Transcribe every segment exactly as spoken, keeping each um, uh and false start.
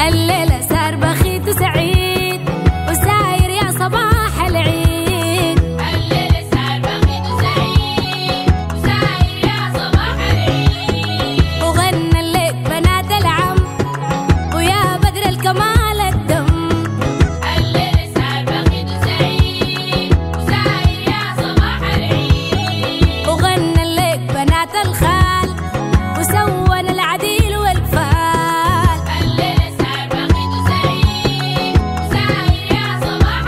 الليلة سار بخيت وسعيد وساير يا صباح العيد. الليلة سار بخيت وسعيد وساير يا صباح العيد. وغنى الليل بنات العم ويا بدر الكمال الدم. الليلة سار بخيت وسعيد وساير يا صباح العيد. وغنى الليل بنات الخال وسوّن العديل والفال. الليلة سار بخيت وسعيد وساير يا صباح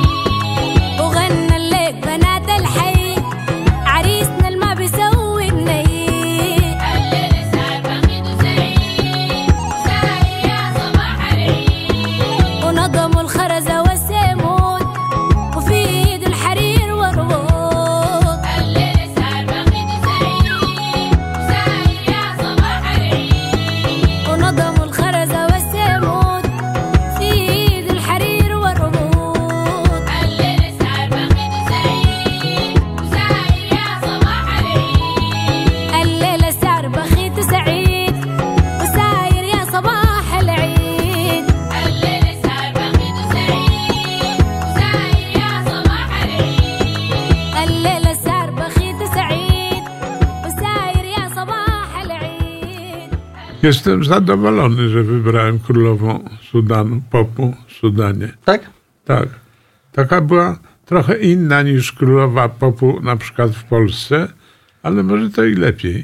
العيد. وغنى الليل بنات الحي عريسنا الما بيسوي النيل. الليلة سار بخيت وسعيد وساير يا صباح العيد. ونظموا الخرزة والسيمون وفي ايد الحرير والورود. الليلة سار بخيت وسعيد وساير يا صباح العيد. ونظموا الخرزة والسيمون في ايد الحرير والورود. الليلة سار بخيت وسعيد وساير يا صباح العيد. الليلة سار بخيت وسعيد وساير يا صباح العيد. الليلة سار بخيت وسعيد وساير يا صباح العيد. الليلة سار بخيت وسعيد وساير يا صباح العيد. Jestem zadowolony, że wybrałem królową Sudanu, popu w Sudanie. Tak? Tak. Taka była trochę inna niż królowa popu na przykład w Polsce, ale może to i lepiej.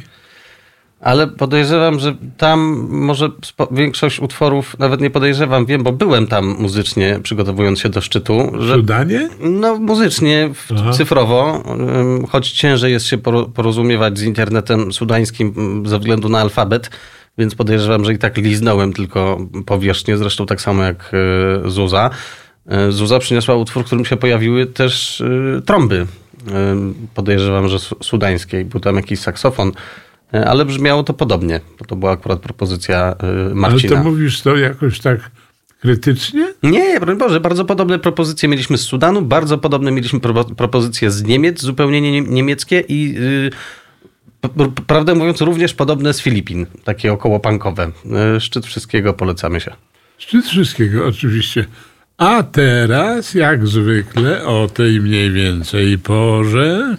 Ale podejrzewam, że tam może spo- większość utworów, nawet nie podejrzewam, wiem, bo byłem tam muzycznie, przygotowując się do szczytu. W Że, Sudanie? no muzycznie, w, Aha. cyfrowo, ym, choć ciężej jest się poro- porozumiewać z internetem sudańskim ym, ze względu na alfabet, więc podejrzewam, że i tak liznąłem tylko powierzchnię, zresztą tak samo jak y, Zuza. Y, Zuza przyniosła utwór, w którym się pojawiły też y, trąby. Y, podejrzewam, że su- sudańskiej. Był tam jakiś saksofon. Y, Ale brzmiało to podobnie, bo to była akurat propozycja y, Ale Marcina. to mówisz to jakoś tak krytycznie? Nie, broń Boże, bardzo podobne propozycje mieliśmy z Sudanu, bardzo podobne mieliśmy pro, propozycje z Niemiec, zupełnie nie, niemieckie i y, p- p- prawdę mówiąc również podobne z Filipin, takie około punkowe. Y, szczyt wszystkiego, polecamy się. Szczyt wszystkiego oczywiście. A teraz, jak zwykle, o tej mniej więcej porze...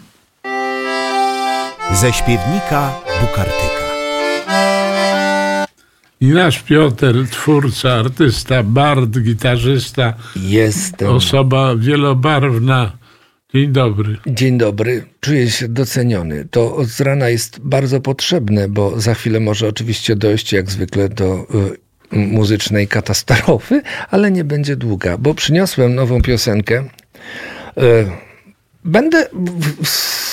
Ze śpiewnika Bukartyka. I nasz Piotr, twórca, artysta, bard, gitarzysta, Jestem. osoba wielobarwna. Dzień dobry. Dzień dobry. Czuję się doceniony. To od rana jest bardzo potrzebne, bo za chwilę może oczywiście dojść jak zwykle do y, muzycznej katastrofy, ale nie będzie długa, bo przyniosłem nową piosenkę. Y, będę... W, w,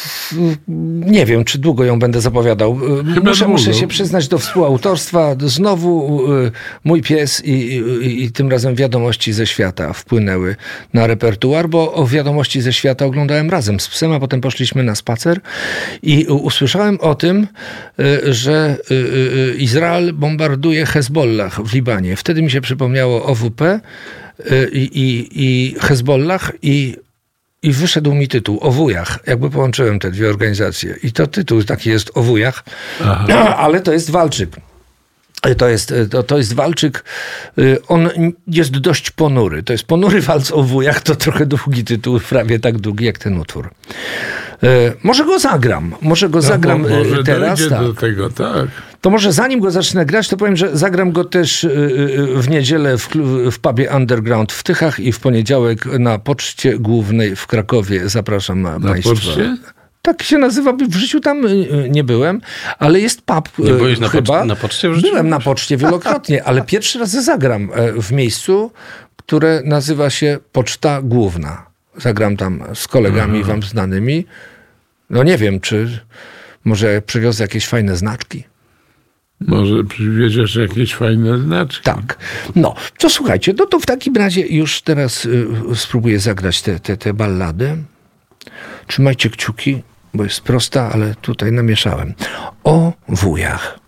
nie wiem, czy długo ją będę zapowiadał. Chyba Muszę, długo. muszę się przyznać do współautorstwa. Znowu y, mój pies i, i, i tym razem wiadomości ze świata wpłynęły na repertuar, bo o wiadomości ze świata oglądałem razem z psem, a potem poszliśmy na spacer i usłyszałem o tym, y, że y, y, Izrael bombarduje Hezbollah w Libanie. Wtedy mi się przypomniało O W P y, i, i, i Hezbollah i I wyszedł mi tytuł o wujach. Jakby połączyłem te dwie organizacje. I to tytuł taki jest o wujach. Ale to jest walczyk. To jest, to, to jest walczyk. On jest dość ponury. To jest ponury walc o wujach. To trochę długi tytuł, prawie tak długi jak ten utwór. Może go zagram. Może go No, zagram bo może teraz. dojdzie Tak. do tego, tak. To może zanim go zacznę grać, to powiem, że zagram go też w niedzielę w, w pubie Underground w Tychach i w poniedziałek na Poczcie Głównej w Krakowie. Zapraszam Na Państwa. poczcie? Tak się nazywa. W życiu tam nie byłem, ale jest pub. Nie byłeś na, chyba. pocz- na poczcie w życiu? Byłem na poczcie wielokrotnie, ale pierwszy raz zagram w miejscu, które nazywa się Poczta Główna. Zagram tam z kolegami wam znanymi. No nie wiem, czy może przywiozę jakieś fajne znaczki. Może przywieziesz jakieś fajne znaczki. Tak. No, to słuchajcie, no to w takim razie już teraz y, spróbuję zagrać te, te, te ballady. Trzymajcie kciuki, bo jest prosta, ale tutaj namieszałem. O wujach.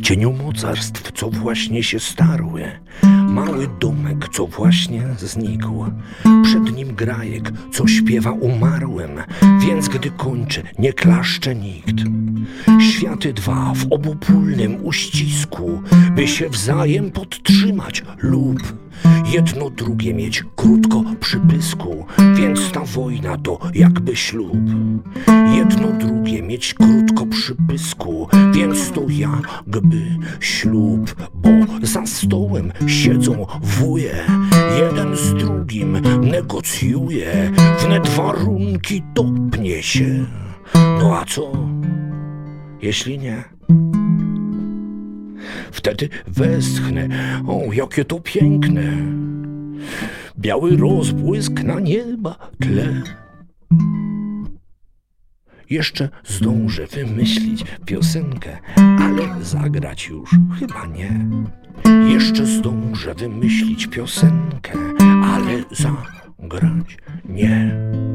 cieniu mocarstw, co właśnie się starły, mały domek, co właśnie znikł, przed nim grajek, co śpiewa umarłym, więc gdy kończy, nie klaszcze nikt. Światy dwa w obopólnym uścisku, by się wzajem podtrzymać lub jedno drugie mieć krótko przy pysku, więc ta wojna to jakby ślub. Jedno drugie mieć krótko przy pysku, więc to jakby ślub, bo za stołem siedzą wuje, jeden z drugim negocjuje, wnet warunki topnie się. No a co, jeśli nie? Wtedy westchnę, o jakie to piękne, biały rozbłysk na nieba tle. Jeszcze zdążę wymyślić piosenkę, ale zagrać już chyba nie. Jeszcze zdążę wymyślić piosenkę, ale zagrać nie.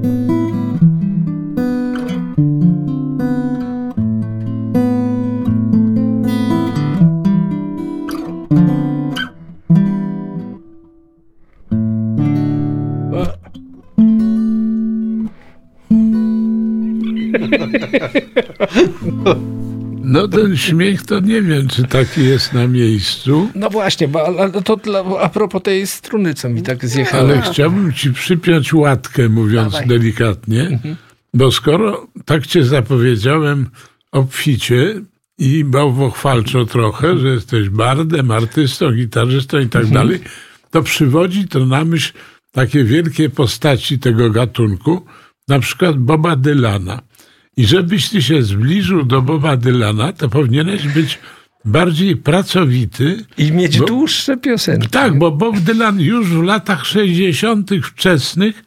No ten śmiech to nie wiem, czy taki jest na miejscu, No właśnie, bo ale to dla, a propos tej struny, co mi tak zjechała. ale chciałbym ci przypiąć łatkę, mówiąc Dawaj. delikatnie, bo skoro tak cię zapowiedziałem obficie i bałwochwalczo trochę, że jesteś bardem, artystą, gitarzystą i tak dalej, to przywodzi to na myśl takie wielkie postaci tego gatunku, na przykład Boba Dylana. I żebyś ty się zbliżył do Boba Dylana, to powinieneś być bardziej pracowity. I mieć bo, dłuższe piosenki. Tak, bo Bob Dylan już w latach sześćdziesiątych wczesnych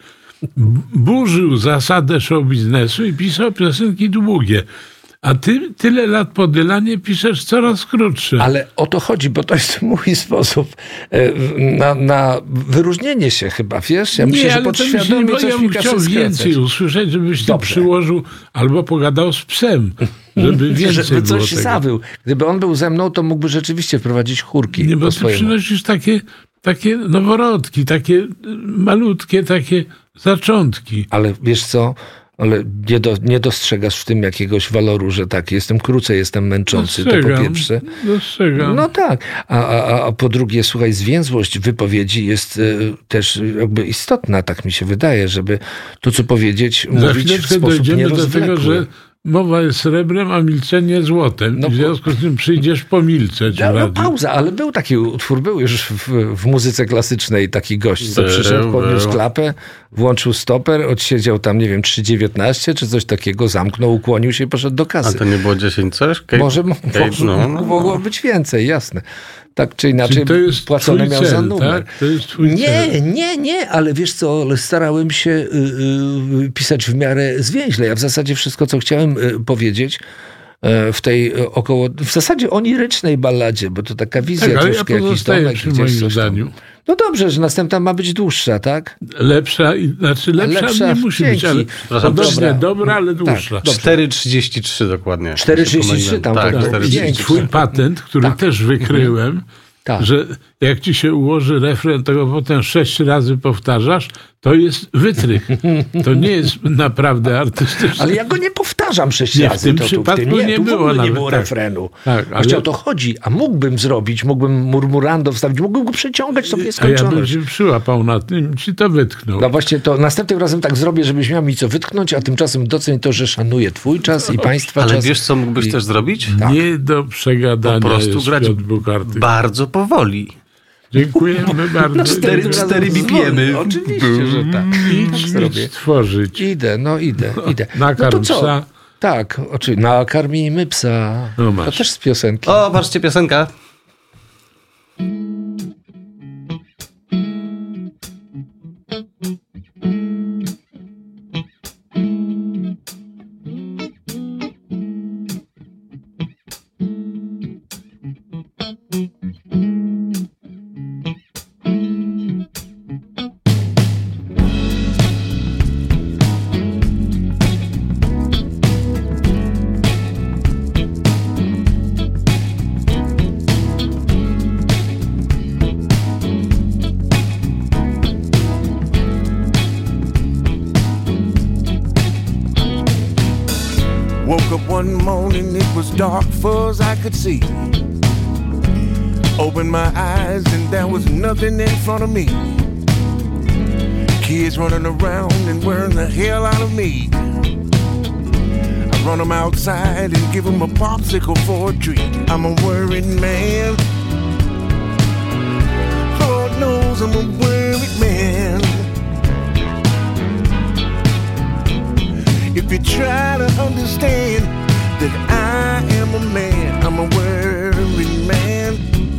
burzył zasadę show biznesu i pisał piosenki długie. A ty tyle lat po Dylanie piszesz coraz krótsze. Ale o to chodzi, bo to jest mój sposób e, na, na wyróżnienie się chyba, wiesz? Ja myślę, Nie, że ale to myślę, podświadomie bo coś ja mi bym każe chciał skracać. więcej usłyszeć, żebyś ty Dobrze. przyłożył albo pogadał z psem, żeby więcej Żeby było coś tego. zawył. Gdyby on był ze mną, to mógłby rzeczywiście wprowadzić chórki Nie, bo po ty swojemu. przynosisz takie, takie noworodki, takie malutkie, takie zaczątki. Ale wiesz co? Ale nie, do, nie dostrzegasz w tym jakiegoś waloru, że tak, jestem krócej, jestem męczący, to po Dostrzegam, pierwsze. dostrzegam. No tak, a, a, a po drugie, słuchaj, zwięzłość wypowiedzi jest y, też jakby istotna, tak mi się wydaje, żeby to, co powiedzieć, Za mówić w chwileczkę sposób dojdziemy do tego, nierozwlekły. że mowa jest srebrem, a milczenie złotem. No I w związku z tym przyjdziesz pomilczeć w No, no radiu. pauza, ale był taki utwór, był już w, w muzyce klasycznej taki gość, co Był, przyszedł, podniósł był. klapę, włączył stoper, odsiedział tam, nie wiem, trzy dziewiętnaście czy coś takiego, zamknął, ukłonił się i poszedł do A kasy. to nie było dziesięć coś? Kate, Może, Kate, może no, no. mogło być więcej, jasne. Tak czy inaczej, Czyli to jest płacone twój miał za cel, numer. tak? To jest twój Nie, cel. nie, nie, ale wiesz co, ale starałem się y, y, pisać w miarę zwięźle. Ja w zasadzie wszystko, co chciałem y, powiedzieć y, w tej y, około, w zasadzie onirycznej balladzie, bo to taka wizja Tak, ale ja troszkę, jakiś pozostaję domek, przy gdzieś moim coś tam. zdaniu. No dobrze, że następna ma być dłuższa, tak? Lepsza, i, znaczy lepsza, lepsza nie musi dzięki. być, ale Przepraszam, podobnie dobra. dobra, ale dłuższa. dobrze. cztery trzydzieści trzy dokładnie. cztery trzydzieści trzy tam tak, to było. cztery I trzydzieści trzy. twój patent, który Tak. też wykryłem, Tak. że jak ci się ułoży refren, to go potem sześć razy powtarzasz, to jest wytrych. To nie jest naprawdę artystyczne. Ale ja go nie powtarzam sześć Nie, w razy. tym to tu, przypadku w tym, nie, nie tu w było ogóle nie nawet, było tak. refrenu. Tak, Właśnie ale- o to chodzi. A mógłbym zrobić, mógłbym murmurando wstawić, mógłbym go przeciągać to w A ja nieskończoność. bym się przyłapał na tym i ci to wytknął. No właśnie, to następnym razem tak zrobię, żebyś miał mi co wytknąć, a tymczasem doceń to, że szanuję twój czas i państwa Ale czas. wiesz, co mógłbyś I- też zrobić? tak. Nie do przegadania Po prostu jest grać Piotr Bukarty. bardzo powoli. Dziękujemy bardzo. cztery- Następnym cztery razem bipijemy. zwolnę. Oczywiście, że tak. Idź, Tak idź zrobię. stworzyć. Idę, no idę, idę. Nakarm no to co? psa. Tak, oczywiście. Nakarmijmy psa. No masz. To też z piosenki. O, patrzcie, piosenka. one morning, it was dark far as I could see. Opened my eyes and there was nothing in front of me. Kids running around and wearing the hell out of me. I run them outside and give them a popsicle for a treat. I'm a worried man. Lord knows I'm a worried man. If you try to understand that I am a man, I'm a worried man.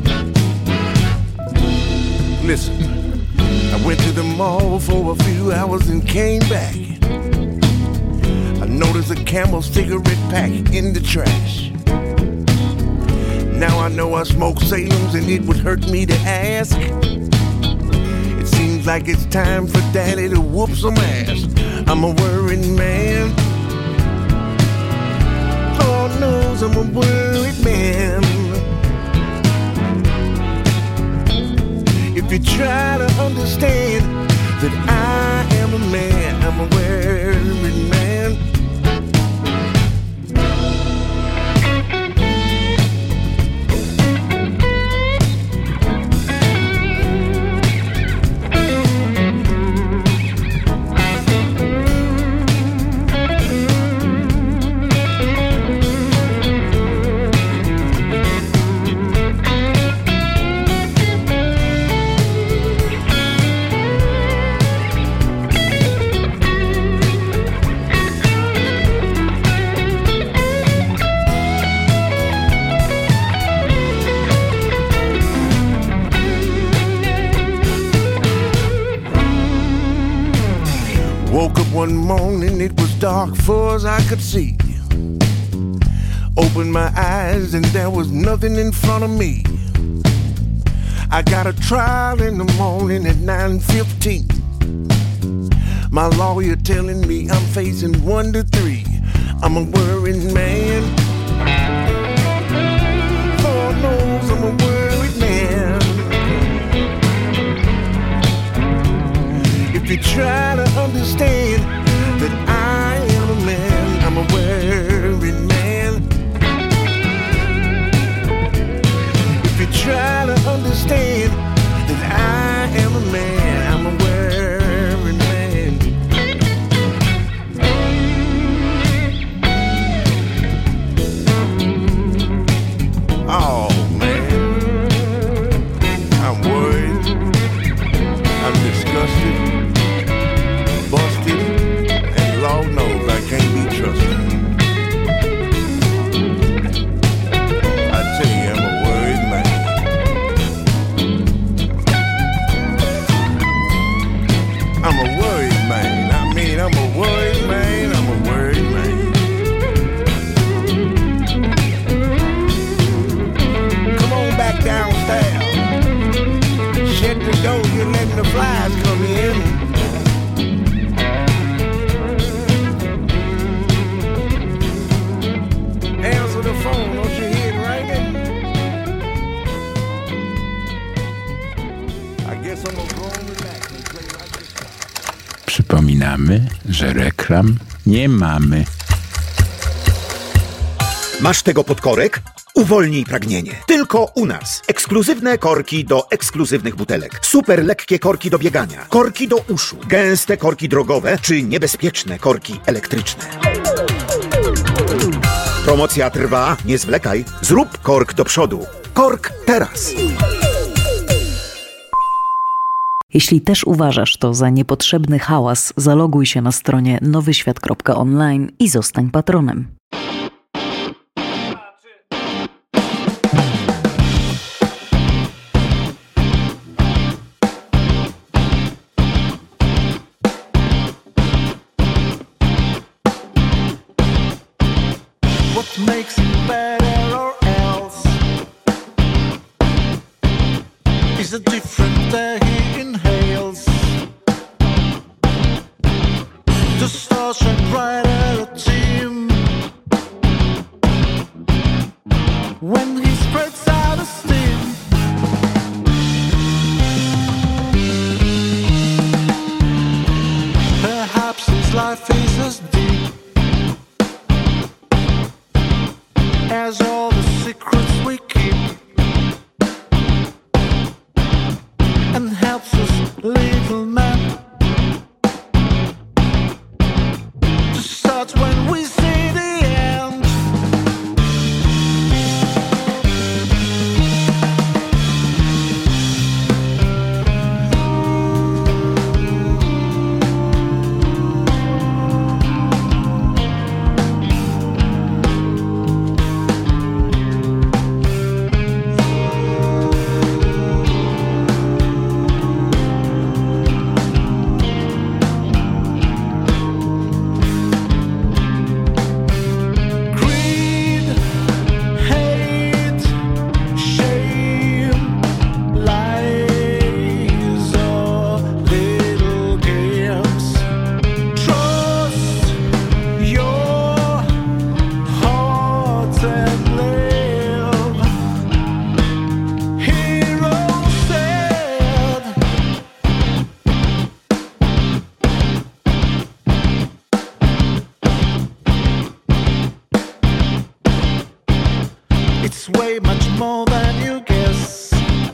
Listen, I went to the mall for a few hours and came back. I noticed a Camel cigarette pack in the trash. Now I know I smoke Salem's and it would hurt me to ask. It seems like it's time for daddy to whoop some ass. I'm a worried man. Lord knows I'm a worried man. If you try to understand that I am a man, I'm a worried man. Woke up one morning, it was dark far as I could see. Opened my eyes and there was nothing in front of me. I got a trial in the morning at nine fifteen. My lawyer telling me I'm facing one to three. I'm a worried man. Lord knows I'm a worried man. If you try to understand that I am a man, I'm a worried man. If you try to understand that I am a man, I'm a worried man. Oh man, I'm worried, I'm disgusted, busted, and Lord knows I can't be trusted. I tell you, I'm a worried man. I'm a worried man. I mean, I'm a worried man. I'm a worried man. Come on back downstairs. Shut the door, you're letting the flies come in. Answer the phone, don't you hear it ringing? I guess I'm gonna go on relax and play like this. Przypominamy, że reklam nie mamy. Masz tego podkorek? Uwolnij pragnienie. Tylko u nas. Ekskluzywne korki do ekskluzywnych butelek. Super lekkie korki do biegania. Korki do uszu. Gęste korki drogowe czy niebezpieczne korki elektryczne. Promocja trwa, nie zwlekaj. Zrób kork do przodu. Kork teraz. Jeśli też uważasz to za niepotrzebny hałas, zaloguj się na stronie nowyświat kropka online i zostań patronem. What makes it better or else is a different air he inhales. The stars shine brighter at him when he spreads out his steam. Perhaps his life is as deep we see the end. It's way much more than you guess.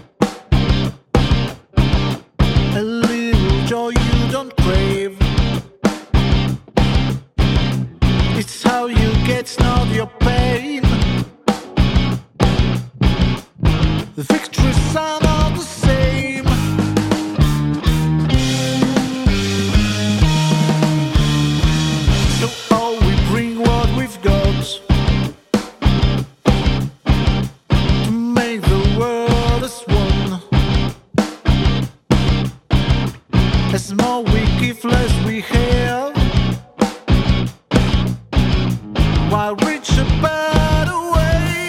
A little joy you don't crave. It's how you get not your pain. The victories are not the same. So all we bring what we've got. As more we give, less we have, while reach a better way.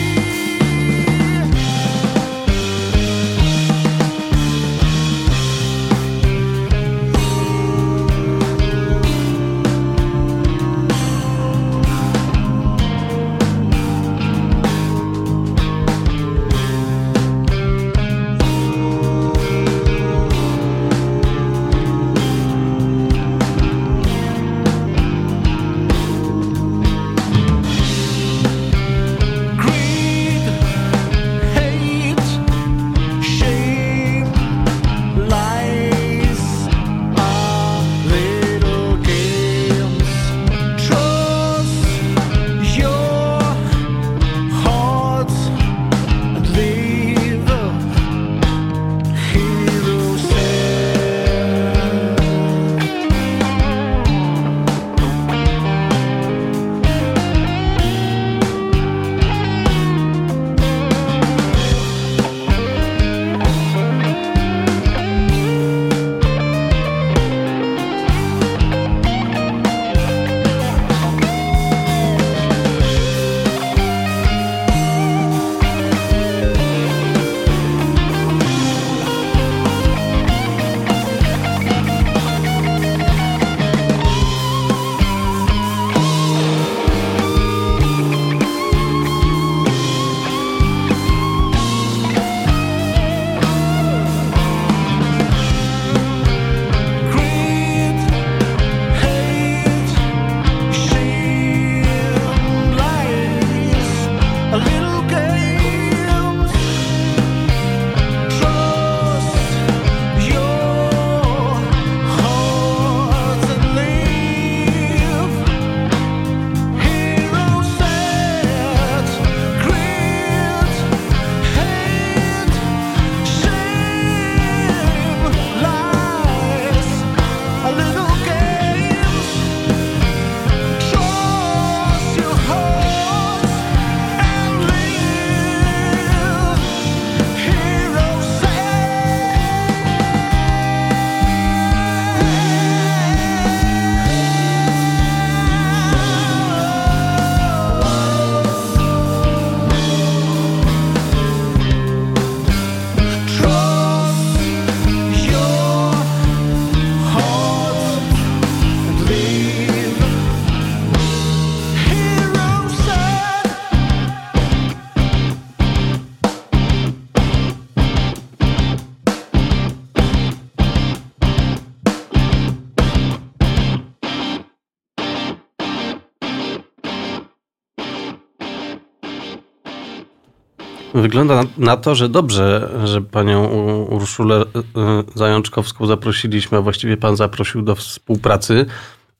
Wygląda na to, że dobrze, że panią Urszulę Zajączkowską zaprosiliśmy, a właściwie pan zaprosił do współpracy,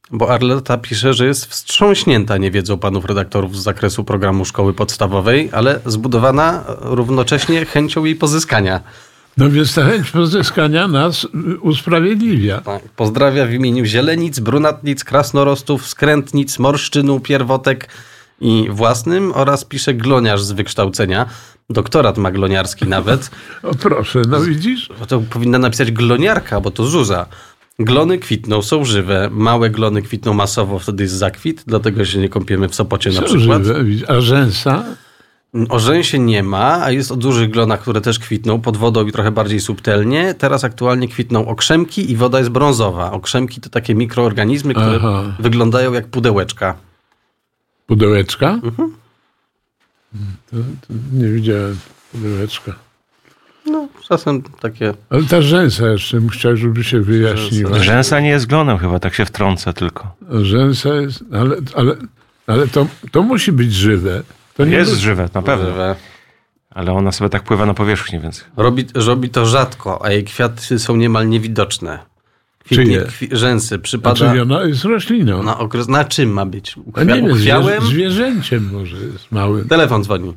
Bo Arleta pisze, że jest wstrząśnięta niewiedzą panów redaktorów z zakresu programu szkoły podstawowej, ale zbudowana równocześnie chęcią jej pozyskania. No więc ta chęć pozyskania nas usprawiedliwia. Tak. Pozdrawia w imieniu Zielenic, Brunatnic, Krasnorostów, Skrętnic, Morszczynu, Pierwotek i własnym oraz pisze gloniarz z wykształcenia. Doktorat ma gloniarski nawet. O proszę, no widzisz? To powinna napisać gloniarka, bo to Zuza. Glony kwitną, są żywe. Małe glony kwitną masowo, wtedy jest zakwit, dlatego się nie kąpiemy w Sopocie na Są przykład. żywe, widzisz? A rzęsa? O rzęsie nie ma, a jest o dużych glonach, które też kwitną pod wodą i trochę bardziej subtelnie. Teraz aktualnie kwitną okrzemki i woda jest brązowa. Okrzemki to takie mikroorganizmy, które Aha. wyglądają jak pudełeczka. Pudełeczka? Mhm. To, to nie widziałem pudełeczka. No, czasem takie... Ale ta rzęsa jeszcze bym chciał, żeby się wyjaśniła. Rzęsa nie jest glonem chyba, tak się wtrąca tylko. Rzęsa jest, ale, ale, ale to, to musi być żywe. To nie Jest musi- żywe, na pewno. Żywe. Ale ona sobie tak pływa na powierzchni, więc... Robi, robi to rzadko, a jej kwiaty są niemal niewidoczne. Kwitnie Czyje? kwi, rzęsy. Znaczy Przypada ona jest rośliną. na okres... Na czym ma być? A nie wiem, Uchwiałem? zwierzę, zwierzęciem może jest małym. Telefon dzwoni.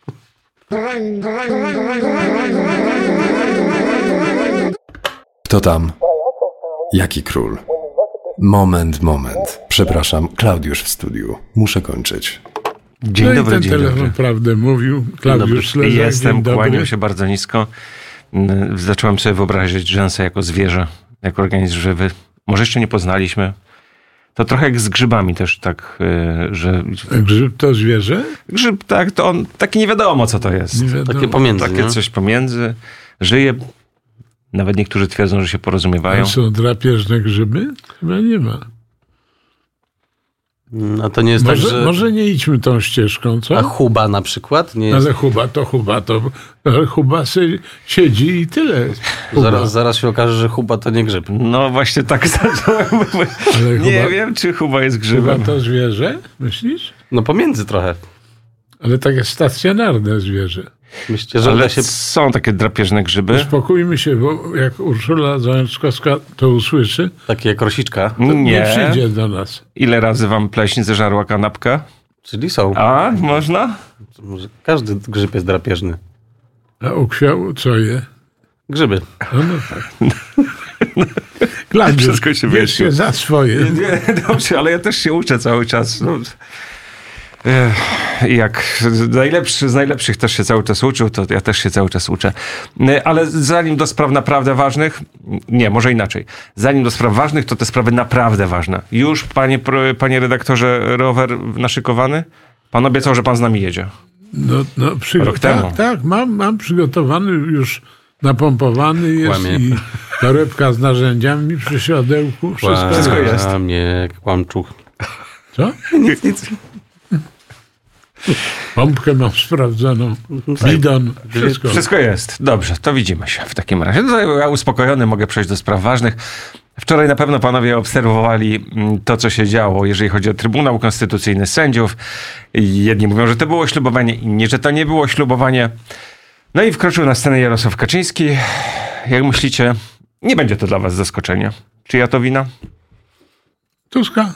Kto tam? Jaki król? Moment, moment. Przepraszam, Klaudiusz w studiu. Muszę kończyć. Dzień no dobry, i ten dzień telefon dobry. prawdę mówił. Klaudiusz Slezak, Jestem, dzień dobry. kłaniam się bardzo nisko. Mm, Zacząłem sobie wyobrazić rzęsę jako zwierzę, jako organizm żywy. Może jeszcze nie poznaliśmy. To trochę jak z grzybami też tak, y, że... Grzyb to zwierzę? Grzyb, tak, to on, takie nie wiadomo co to jest. Nie wiadomo. Takie pomiędzy, Takie nie? coś pomiędzy. Żyje. Nawet niektórzy twierdzą, że się porozumiewają. A są drapieżne grzyby? Chyba nie ma. A to nie jest Może, tak, że... może nie idźmy tą ścieżką, co? A chuba na przykład? Nie jest... Ale chuba to chuba, to ale chuba sy- siedzi i tyle. Chuba. Zaraz, zaraz się okaże, że chuba to nie grzyb. No właśnie tak zacząłem. Ale Nie chuba- wiem, czy chuba jest Chuba grzybem. to zwierzę, myślisz? No pomiędzy trochę. Ale takie stacjonarne zwierzę. Myślę, że Ale uda się... są takie drapieżne grzyby. Uspokójmy się, bo jak Urszula Zajączkowska to usłyszy, Takie jak rosiczka. to nie, Nie. przyjdzie do nas. Ile razy wam pleśń zeżarła kanapkę? Czyli są. A, można? Może każdy grzyb jest drapieżny. A ukwiał co je? Grzyby. No, no tak. Klaudiusz, Wszystko się bierz wyjaśniło. się za swoje. Nie, dobrze, ale ja też się uczę cały czas. No. Ech, Jak najlepszy z najlepszych też się cały czas uczył, to ja też się cały czas uczę. Ale zanim do spraw naprawdę ważnych, nie, może inaczej. Zanim do spraw ważnych, to te sprawy naprawdę ważne. Już, panie, pro- panie redaktorze, rower naszykowany? Pan obiecał, że pan z nami jedzie. No, no, przygo- Rok tak, temu. tak, mam, mam przygotowany, już napompowany jest Kłamie. i torebka z narzędziami przy siodełku. Wszystko, Wszystko jest. Mnie kłamczuch. Co? Nic, nic. Pompkę mam sprawdzoną, bidon, wszystko. Wszystko jest. Dobrze, to widzimy się w takim razie. No, ja uspokojony mogę przejść do spraw ważnych. Wczoraj na pewno panowie obserwowali mm, to, co się działo, jeżeli chodzi o Trybunał Konstytucyjny, sędziów. I jedni mówią, że to było ślubowanie, inni, że to nie było ślubowanie. No i wkroczył na scenę Jarosław Kaczyński. Jak myślicie, nie będzie to dla was zaskoczenie. Czyja to wina? Tuska,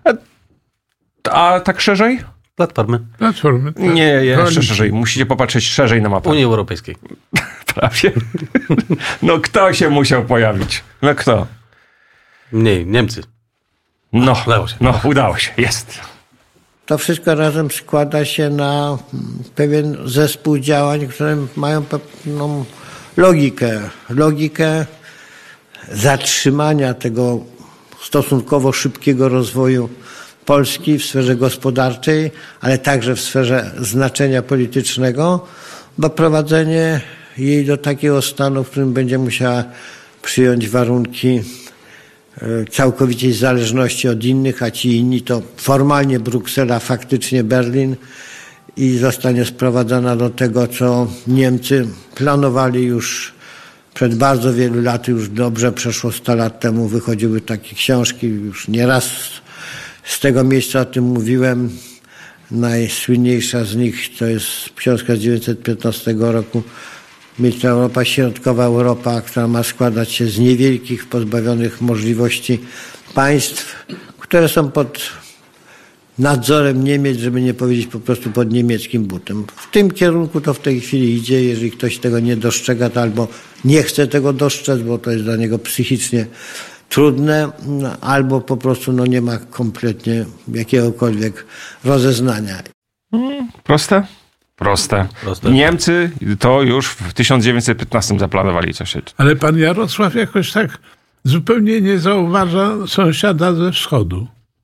A tak szerzej? Platformy. Platformy. tak. Nie, jeszcze Koalicji. szerzej. Musicie popatrzeć szerzej na mapę. Unii Europejskiej. Prawie. No kto się musiał pojawić? No kto? Mniej, Niemcy. No, Udało się. no udało się, jest. To wszystko razem składa się na mm, pewien zespół działań, które mają pewną logikę. Logikę zatrzymania tego stosunkowo szybkiego rozwoju Polski w sferze gospodarczej, ale także w sferze znaczenia politycznego, doprowadzenie jej do takiego stanu, w którym będzie musiała przyjąć warunki całkowitej zależności od innych, a ci inni to formalnie Bruksela, faktycznie Berlin i zostanie sprowadzona do tego, co Niemcy planowali już przed bardzo wielu laty, już dobrze przeszło sto lat temu wychodziły takie książki, już nieraz z tego miejsca o tym mówiłem. Najsłynniejsza z nich to jest książka z tysiąc dziewięćset piętnastego roku Milczna Europa, Środkowa Europa, która ma składać się z niewielkich, pozbawionych możliwości państw, które są pod nadzorem Niemiec, żeby nie powiedzieć po prostu pod niemieckim butem. W tym kierunku to w tej chwili idzie. Jeżeli ktoś tego nie dostrzega, to albo nie chce tego dostrzec, bo to jest dla niego psychicznie trudne, albo po prostu no, nie ma kompletnie jakiegokolwiek rozeznania. Hmm, proste? Proste. Proste. Niemcy to już w tysiąc dziewięćset piętnastym zaplanowali coś. Ale pan Jarosław jakoś tak zupełnie nie zauważa sąsiada ze wschodu.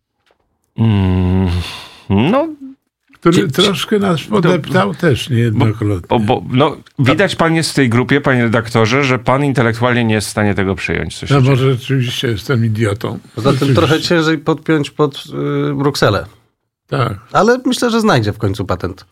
Mm, no... Który cie, troszkę nas podeptał to, też niejednokrotnie. Bo, bo, no, widać pan jest w tej grupie, panie redaktorze, że pan intelektualnie nie jest w stanie tego przyjąć. No może rzeczywiście jestem idiotą. Poza tym trochę ciężej podpiąć pod y, Brukselę. Tak. Ale myślę, że znajdzie w końcu patent.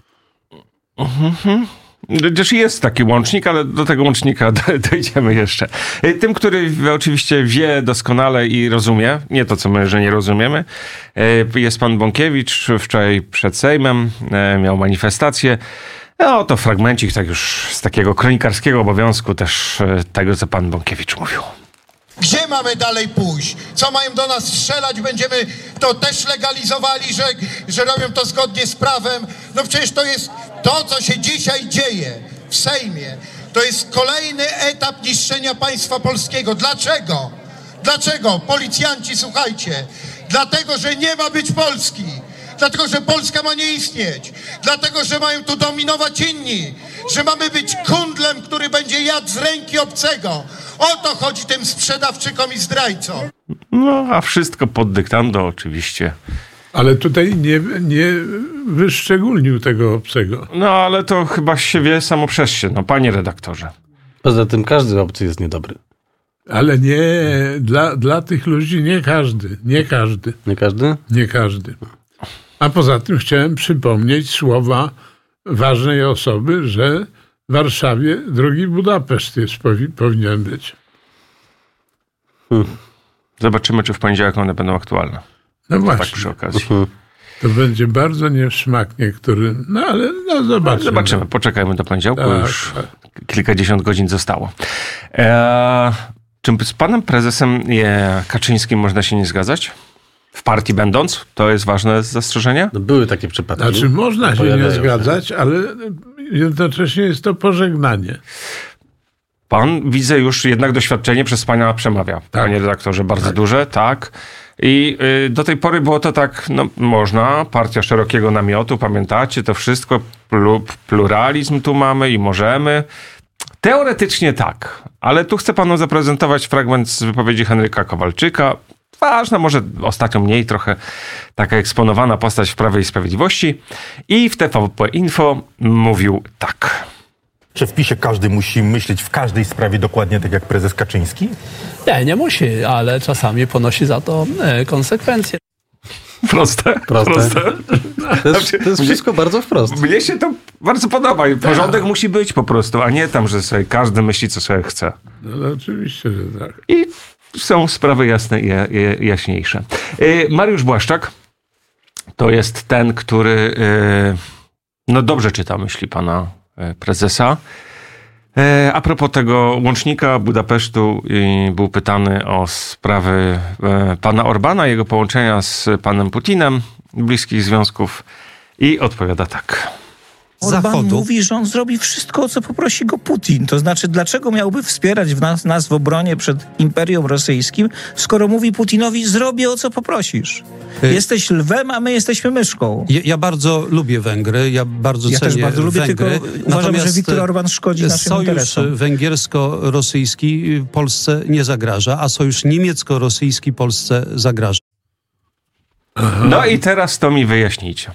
Mhm. Chociaż jest taki łącznik, ale do tego łącznika dojdziemy jeszcze. Tym, który oczywiście wie doskonale i rozumie, nie to, co my, że nie rozumiemy, jest pan Bąkiewicz. Wczoraj przed Sejmem miał manifestację. No to fragmencik tak już z takiego kronikarskiego obowiązku też tego, co pan Bąkiewicz mówił. Gdzie mamy dalej pójść? Co mają do nas strzelać? Będziemy to też legalizowali, że, że robią to zgodnie z prawem. No przecież to jest to, co się dzisiaj dzieje w Sejmie. To jest kolejny etap niszczenia państwa polskiego. Dlaczego? Dlaczego? Policjanci, słuchajcie. Dlatego, że nie ma być Polski. Dlatego, że Polska ma nie istnieć. Dlatego, że mają tu dominować inni. Że mamy być kundlem, który będzie jadł z ręki obcego. O to chodzi tym sprzedawczykom i zdrajcom. No, a wszystko pod dyktando oczywiście. Ale tutaj nie, nie wyszczególnił tego obcego. No, ale to chyba się wie samo przez się, no, panie redaktorze. Poza tym każdy obcy jest niedobry. Ale nie, dla, dla tych ludzi nie każdy, nie każdy. Nie każdy? Nie każdy. A poza tym chciałem przypomnieć słowa ważnej osoby, że w Warszawie drugi Budapeszt jest, powi, powinien być. Hmm. Zobaczymy, czy w poniedziałek one będą aktualne. No właśnie. Tak przy okazji. Uh-huh. To będzie bardzo niesmak niektóry, no ale no zobaczymy. Zobaczymy, poczekajmy do poniedziałku, tak, już tak. kilkadziesiąt godzin zostało. Eee, czy z panem prezesem Kaczyńskim można się nie zgadzać? W partii będąc? To jest ważne zastrzeżenie? No były takie przypadki. Znaczy można się nie zgadzać, się. ale jednocześnie jest to pożegnanie. Pan, widzę już jednak doświadczenie przez pana przemawia, tak. Panie redaktorze, bardzo tak. duże, tak. I y, do tej pory było to tak, no można, partia szerokiego namiotu, pamiętacie, to wszystko, pluralizm tu mamy i możemy. Teoretycznie tak, ale tu chcę panu zaprezentować fragment z wypowiedzi Henryka Kowalczyka. Ważna, może ostatnio mniej trochę taka eksponowana postać w Prawie i Sprawiedliwości. I w T V P Info mówił tak. Czy w PiSie każdy musi myśleć w każdej sprawie dokładnie tak jak prezes Kaczyński? Nie, nie musi, ale czasami ponosi za to konsekwencje. Proste, proste. proste. To jest, to jest wszystko bardzo wprost. Mnie się to bardzo podoba. Porządek musi być po prostu, a nie tam, że sobie każdy myśli, co sobie chce. No, no oczywiście, że tak. I są sprawy jasne i jaśniejsze. Mariusz Błaszczak to jest ten, który no dobrze czyta myśli pana prezesa. A propos tego łącznika Budapesztu, był pytany o sprawy pana Orbana, jego połączenia z panem Putinem, bliskich związków i odpowiada tak. Orban Zachodu. mówi, że on zrobi wszystko, o co poprosi go Putin. To znaczy, dlaczego miałby wspierać w nas, nas w obronie przed Imperium Rosyjskim, skoro mówi Putinowi, zrobię, o co poprosisz. Y- Jesteś lwem, a my jesteśmy myszką. Ja, ja bardzo lubię Węgry, ja bardzo ja cenię też bardzo lubię, Węgry. tylko uważam, że Viktor Orban szkodzi naszym sojusz interesom. Sojusz węgiersko-rosyjski Polsce nie zagraża, a sojusz niemiecko-rosyjski Polsce zagraża. Aha. No i teraz to mi wyjaśnijcie.